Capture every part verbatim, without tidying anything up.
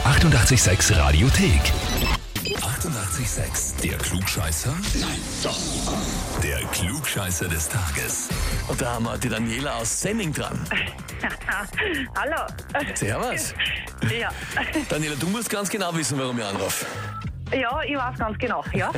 achtundachtzig Komma sechs Radiothek. achtundachtzig Komma sechs. Der Klugscheißer? Nein, doch. Der Klugscheißer des Tages. Und da haben wir die Daniela aus Senning dran. Hallo. Servus. Ja. Daniela, du musst ganz genau wissen, warum ich anrufe. Ja, ich weiß ganz genau, ja.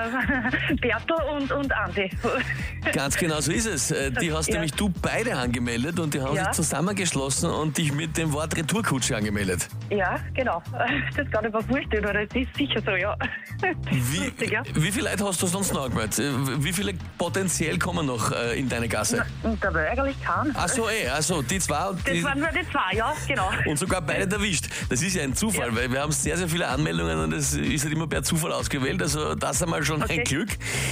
Äh, Bertel und, und Andi. Ganz genau so ist es. Äh, Die hast Ja. nämlich du beide angemeldet und die haben Ja. sich zusammengeschlossen und dich mit dem Wort Retourkutsche angemeldet. Ja, genau. Das ist gar nicht verwurstet, oder? Das ist sicher so, ja. Wie, Lustig, ja. wie viele Leute hast du sonst noch angemeldet? Äh, Wie viele potenziell kommen noch äh, in deine Gasse? Und da war eigentlich keinen. Ach so, eh, also die zwei. und Das die, waren nur die zwei, ja, genau. und sogar beide erwischt. Das ist ja ein Zufall, Ja. weil wir haben sehr, sehr viele Anmeldungen und es ist halt immer per Zufall ausgewählt. Also das einmal schon Okay. ein Glück.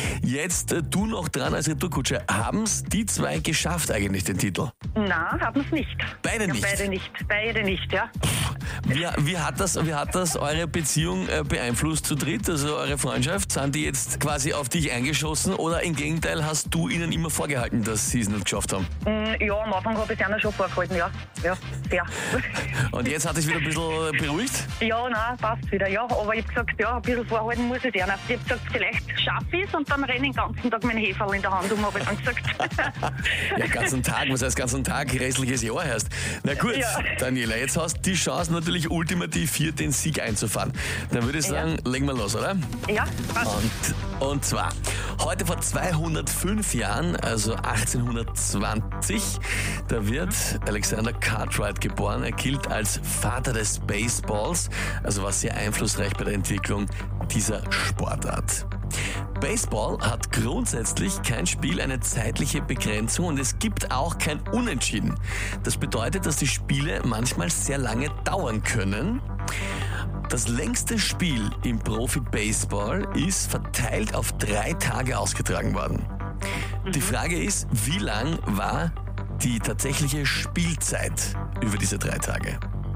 Jetzt äh, du noch dran als Retourkutsche. Haben es die zwei geschafft eigentlich, den Titel? Nein, haben es nicht. Beide ja, nicht? Beide nicht, beide nicht, ja. Wie, wie, hat das, wie hat das eure Beziehung äh, beeinflusst zu dritt, also eure Freundschaft? Sind die jetzt quasi auf dich eingeschossen oder im Gegenteil hast du ihnen immer vorgehalten, dass sie es nicht geschafft haben? Mm, Ja, am Anfang habe ich es ihnen schon vorgehalten, ja. Ja, sehr. Und jetzt hat es wieder ein bisschen beruhigt? Ja, nein, passt wieder, ja. Aber ich habe gesagt, ja, ein bisschen vorhalten muss ich denen. Ich habe gesagt, vielleicht schaffe ich es und dann renne ich den ganzen Tag mit dem Heferl in der Hand um, habe ich dann gesagt. Ja, ganzen Tag, was heißt ganzen Tag, restliches Jahr heißt. Na gut, Ja. Daniela, jetzt hast du die Chance natürlich ultimativ hier den Sieg einzufahren. Dann würde ich sagen, legen wir los, oder? Ja, passt. Und, und zwar, heute vor zweihundertfünf Jahren, also achtzehnhundertzwanzig, da wird Alexander Cartwright geboren. Er gilt als Vater des Baseballs, also war sehr einflussreich bei der Entwicklung dieser Sportart. Baseball hat grundsätzlich kein Spiel eine zeitliche Begrenzung und es gibt auch kein Unentschieden. Das bedeutet, dass die Spiele manchmal sehr lange dauern können. Das längste Spiel im Profi-Baseball ist verteilt auf drei Tage ausgetragen worden. Die Frage ist, wie lang war die tatsächliche Spielzeit über diese drei Tage?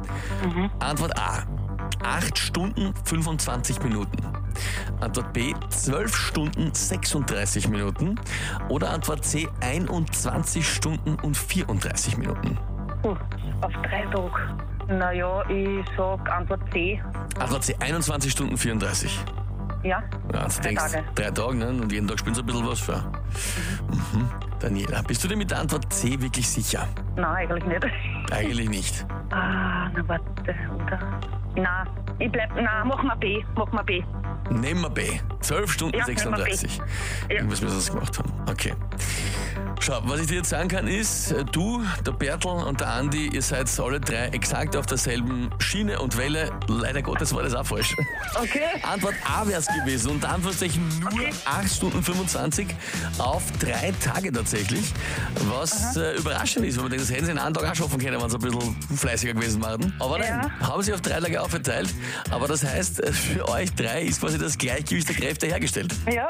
Antwort A, acht Stunden fünfundzwanzig Minuten. Antwort B, zwölf Stunden sechsunddreißig Minuten. Oder Antwort C, einundzwanzig Stunden und vierunddreißig Minuten. Uh, auf drei Tage. Naja, ich sag Antwort C. Antwort C, einundzwanzig Stunden vierunddreißig. Ja, Ja, du drei denkst, Tage. drei Tage, ne? Und jeden Tag spielen sie ein bisschen was für. Mhm. Daniela, bist du dir mit der Antwort C wirklich sicher? Nein, eigentlich nicht. Eigentlich nicht. Ah, na warte, oder? Nein, ich bleib, nein, mach mal B, mach mal B. Nehmen wir B. zwölf Stunden Ja, nehmen wir B. sechsunddreißig. Ja. Irgendwas müssen wir das gemacht haben. Okay. Schau, was ich dir jetzt sagen kann ist, äh, du, der Bertel und der Andi, ihr seid alle drei exakt auf derselben Schiene und Welle. Leider Gottes war das auch falsch. Okay. Antwort A wäre es gewesen. Und Anführungszeichen nur Okay. acht Stunden fünfundzwanzig auf drei Tage tatsächlich. Was äh, überraschend ist, weil man denkt, das hätten sie in einem Tag auch schaffen können, wenn sie ein bisschen fleißiger gewesen waren. Aber nein, haben sie auf drei Tage aufgeteilt. Aber das heißt, äh, für euch drei ist quasi das Gleichgewicht der Kräfte hergestellt. Ja.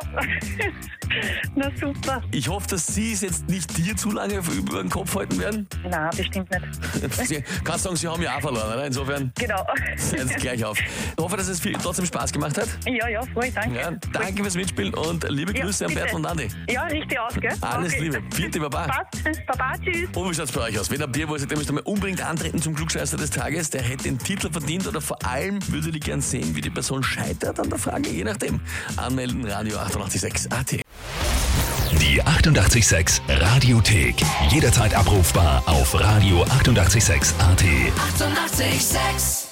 Na super. Ich hoffe, dass sie es jetzt nicht dir zu lange über den Kopf halten werden. Nein, bestimmt nicht. Sie, kannst sagen, sie haben ja auch verloren, oder? Insofern Genau. seid gleich auf. Ich hoffe, dass es viel, trotzdem Spaß gemacht hat. Ja, ja, voll, danke. Ja, danke fürs Mitspielen und liebe Ja, Grüße an bitte. Bertel und Andi. Ja, richtig aus, gell? Alles Okay. Liebe. Vierte Baba. Passt. Baba, tschüss. Und wie schaut's bei euch aus? Wenn habt ihr wollt, ihr müsst einmal unbedingt antreten zum Klugscheißer des Tages. Der hätte den Titel verdient oder vor allem würdet ihr gern sehen, wie die Person scheitert an der Frage. Je nachdem. Anmelden, Radio achtundachtzig Komma sechs A T. Die achtundachtzig Komma sechs Radiothek. Jederzeit abrufbar auf Radio achtundachtzig Komma sechs A T. achtundachtzig Komma sechs